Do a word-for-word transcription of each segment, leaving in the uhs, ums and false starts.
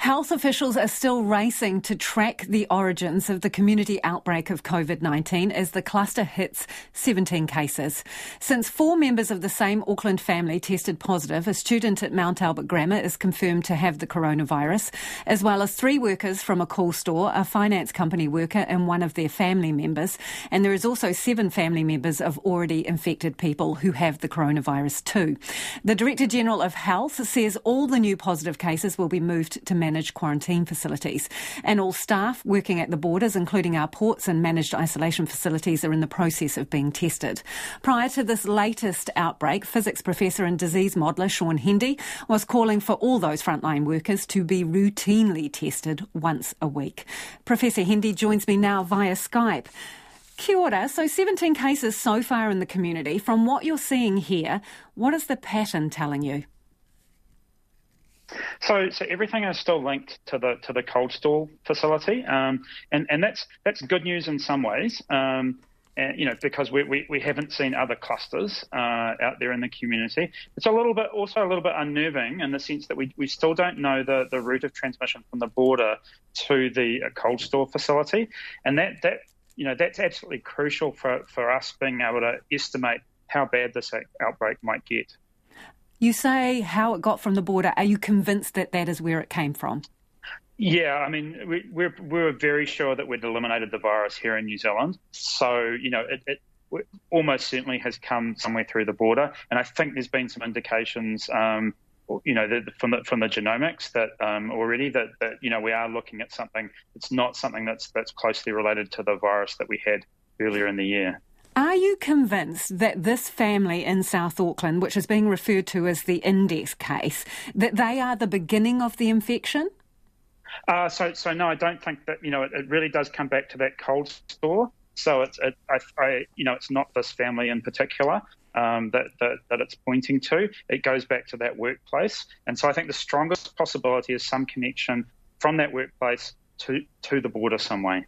Health officials are still racing to track the origins of the community outbreak of COVID nineteen as the cluster hits seventeen cases. Since four members of the same Auckland family tested positive, a student at Mount Albert Grammar is confirmed to have the coronavirus, as well as three workers from a cool store, a finance company worker and one of their family members. And there is also seven family members of already infected people who have the coronavirus too. The Director General of Health says all the new positive cases will be moved to managed quarantine facilities. And all staff working at the borders, including our ports and managed isolation facilities, are in the process of being tested. Prior to this latest outbreak, physics professor and disease modeller Shaun Hendy was calling for all those frontline workers to be routinely tested once a week. Professor Hendy joins me now via Skype. Kia ora. So seventeen cases so far in the community. From what you're seeing here, what is the pattern telling you? So, so everything is still linked to the to the cold store facility, um, and and that's that's good news in some ways, um, and, you know, because we, we, we haven't seen other clusters uh, out there in the community. It's a little bit also a little bit unnerving in the sense that we, we still don't know the, the route of transmission from the border to the uh, cold store facility, and that that you know that's absolutely crucial for, for us being able to estimate how bad this outbreak might get. You say how it got from the border. Are you convinced that that is where it came from? Yeah, I mean, we, we're, we're very sure that we'd eliminated the virus here in New Zealand. So, you know, it, it almost certainly has come somewhere through the border. And I think there's been some indications, um, you know, that from the, from the genomics that um, already that, that, you know, we are looking at something. It's not something that's that's closely related to the virus that we had earlier in the year. Are you convinced that this family in South Auckland, which is being referred to as the index case, that they are the beginning of the infection? Uh, so, so no, I don't think that, you know, it, it really does come back to that cold store. So it's, it, I, I, you know, it's not this family in particular um, that, that, that it's pointing to. It goes back to that workplace. And so I think the strongest possibility is some connection from that workplace to, to the border some way.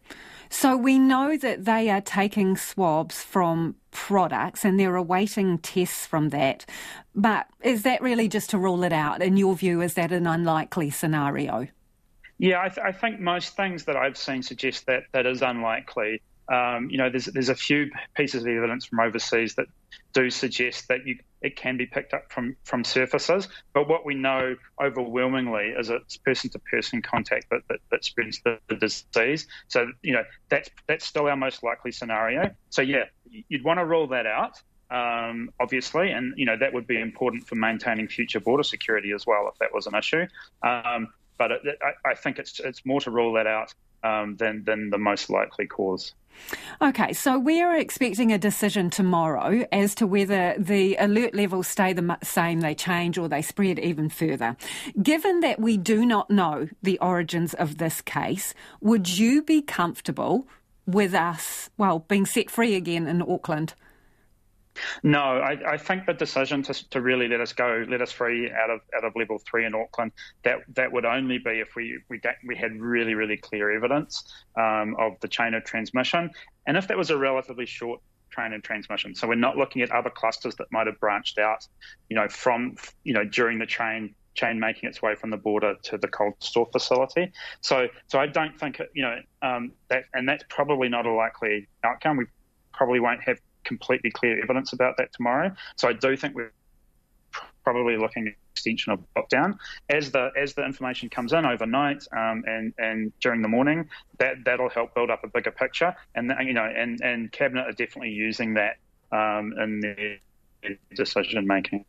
So we know that they are taking swabs from products and they're awaiting tests from that. But is that really just to rule it out? In your view, is that an unlikely scenario? Yeah, I, th- I think most things that I've seen suggest that that is unlikely. Um, you know, there's there's a few pieces of evidence from overseas that do suggest that you, it can be picked up from, from surfaces. But what we know overwhelmingly is it's person-to-person contact that, that, that spreads the, the disease. So, you know, that's that's still our most likely scenario. So, yeah, you'd want to rule that out, um, obviously, and, you know, that would be important for maintaining future border security as well if that was an issue. Um, but it, I, I think it's it's more to rule that out um, than than the most likely cause. OK, so we're expecting a decision tomorrow as to whether the alert levels stay the same, they change, or they spread even further. Given that we do not know the origins of this case, would you be comfortable with us, well, being set free again in Auckland? No, I, I think the decision to, to really let us go, let us free out of out of level three in Auckland, that that would only be if we we, we had really, really clear evidence um, of the chain of transmission, and if that was a relatively short chain of transmission. So we're not looking at other clusters that might have branched out, you know, from you know during the chain chain making its way from the border to the cold store facility. So so I don't think you know um, that, and that's probably not a likely outcome. We probably won't have completely clear evidence about that tomorrow. So I do think we're probably looking at extension of lockdown as the as the information comes in overnight um, and and during the morning. That that'll help build up a bigger picture, and you know, and and Cabinet are definitely using that um, in their decision making.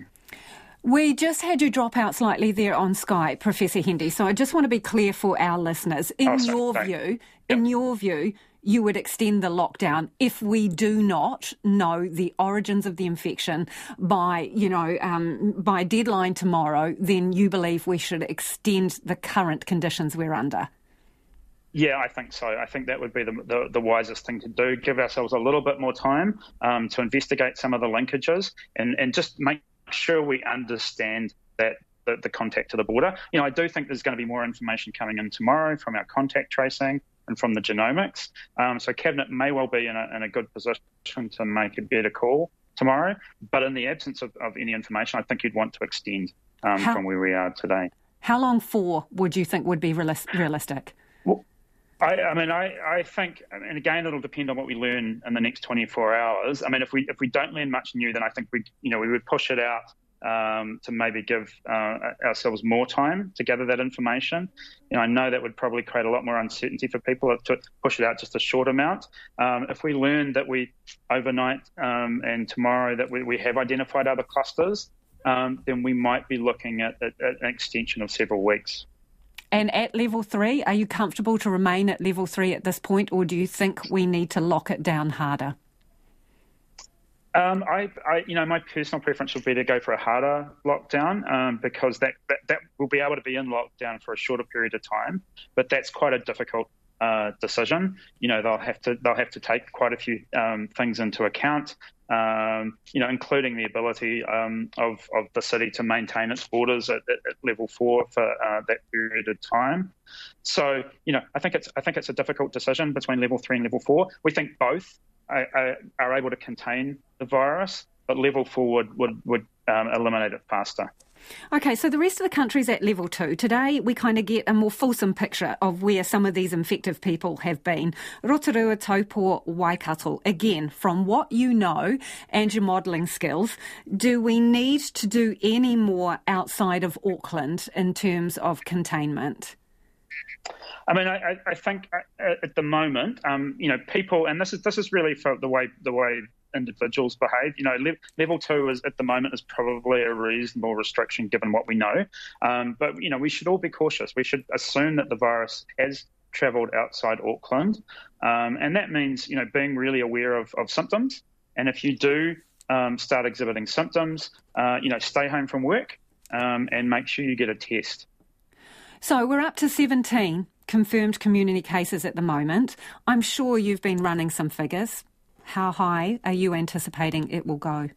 We just had you drop out slightly there on Skype, Professor Hendy. So I just want to be clear for our listeners. In oh, sorry, your sorry. view, yep. in your view. You would extend the lockdown if we do not know the origins of the infection by, you know, um, by deadline tomorrow, then you believe we should extend the current conditions we're under? Yeah, I think so. I think that would be the, the, the wisest thing to do. Give ourselves a little bit more time um, to investigate some of the linkages and, and just make sure we understand that the, the contact to the border. You know, I do think there's going to be more information coming in tomorrow from our contact tracing and from the genomics. Um, so Cabinet may well be in a, in a good position to make a better call tomorrow. But in the absence of, of any information, I think you'd want to extend um, how, from where we are today. How long for would you think would be realis- realistic? Well, I, I mean, I, I think, and again, it'll depend on what we learn in the next twenty-four hours. I mean, if we if we don't learn much new, then I think we, you know, we would push it out um, to maybe give uh, ourselves more time to gather that information. You know, I know that would probably create a lot more uncertainty for people to push it out just a short amount. Um, if we learn that we overnight um, and tomorrow that we, we have identified other clusters, um, then we might be looking at, at, at an extension of several weeks. And at level three, are you comfortable to remain at level three at this point, or do you think we need to lock it down harder? Um, I, I, you know, my personal preference would be to go for a harder lockdown um, because that, that that will be able to be in lockdown for a shorter period of time. But that's quite a difficult uh, decision. You know, they'll have to they'll have to take quite a few um, things into account. Um, you know, including the ability um, of, of the city to maintain its borders at, at, at level four for uh, that period of time. So, you know, I think it's I think it's a difficult decision between level three and level four. We think both are, are, are able to contain the virus, but level four would would, would um, eliminate it faster. Okay, so the rest of the country's at level two. Today, we kind of get a more fulsome picture of where some of these infective people have been. Rotorua, Taupō, Waikato. Again, from what you know and your modelling skills, do we need to do any more outside of Auckland in terms of containment? I mean, I, I think at the moment, um, you know, people, and this is this is really for the way the way individuals behave. You know, le- level two is at the moment is probably a reasonable restriction given what we know. Um, but you know, we should all be cautious. We should assume that the virus has travelled outside Auckland, um, and that means you know being really aware of, of symptoms. And if you do um, start exhibiting symptoms, uh, you know, stay home from work um, and make sure you get a test. So we're up to seventeen confirmed community cases at the moment. I'm sure you've been running some figures. How high are you anticipating it will go?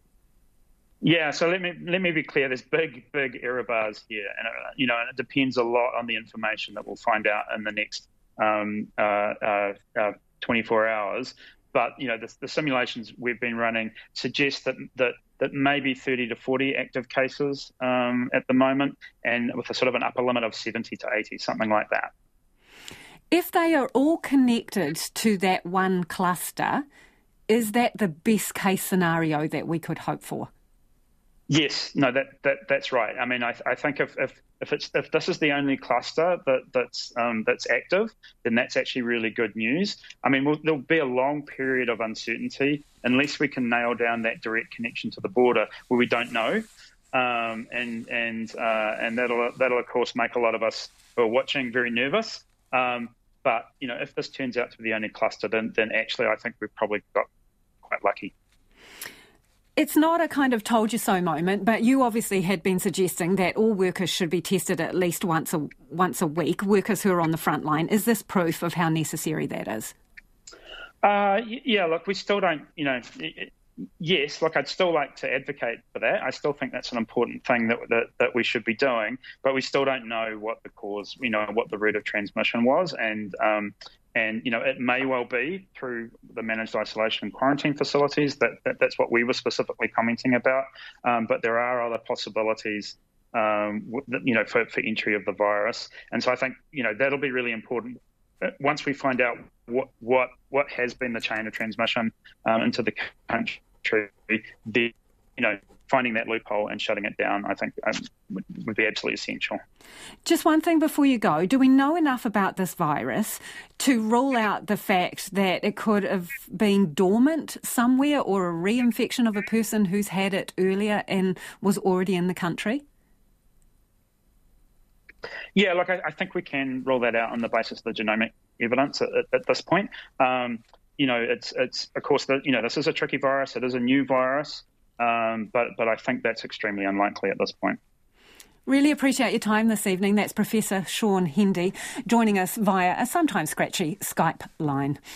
Yeah, so let me let me be clear. There's big, big error bars here, and uh, you know, and it depends a lot on the information that we'll find out in the next um, uh, uh, uh, twenty-four hours. But you know, the, the simulations we've been running suggest that that that maybe thirty to forty active cases um, at the moment, and with a sort of an upper limit of seventy to eighty, something like that. If they are all connected to that one cluster, is that the best case scenario that we could hope for? Yes, no, that, that that's right. I mean, I, I think if if if it's if this is the only cluster that that's um, that's active, then that's actually really good news. I mean, we'll, there'll be a long period of uncertainty unless we can nail down that direct connection to the border, where we don't know, um, and and uh, and that'll that'll of course make a lot of us who are watching very nervous. Um, but you know, if this turns out to be the only cluster, then then actually I think we've probably got quite lucky. It's not a kind of told you so moment, but you obviously had been suggesting that all workers should be tested at least once a once a week, workers who are on the front line. Is this proof of how necessary that is? Uh, yeah, look, we still don't, you know, it, yes, look, I'd still like to advocate for that. I still think that's an important thing that, that that we should be doing, but we still don't know what the cause, you know, what the route of transmission was. And, um, and you know, it may well be through the managed isolation and quarantine facilities. That, that That's what we were specifically commenting about. Um, but there are other possibilities, um, you know, for, for entry of the virus. And so I think, you know, that'll be really important. Once we find out what what what has been the chain of transmission um, into the country, the you know finding that loophole and shutting it down, I think um, would, would be absolutely essential. Just one thing before you go: do we know enough about this virus to rule out the fact that it could have been dormant somewhere, or a reinfection of a person who's had it earlier and was already in the country? Yeah, look, I, I think we can rule that out on the basis of the genomic evidence at, at, at this point. Um, you know, it's it's of course the, you know this is a tricky virus. It is a new virus, um, but but I think that's extremely unlikely at this point. Really appreciate your time this evening. That's Professor Sean Hendy joining us via a sometimes scratchy Skype line.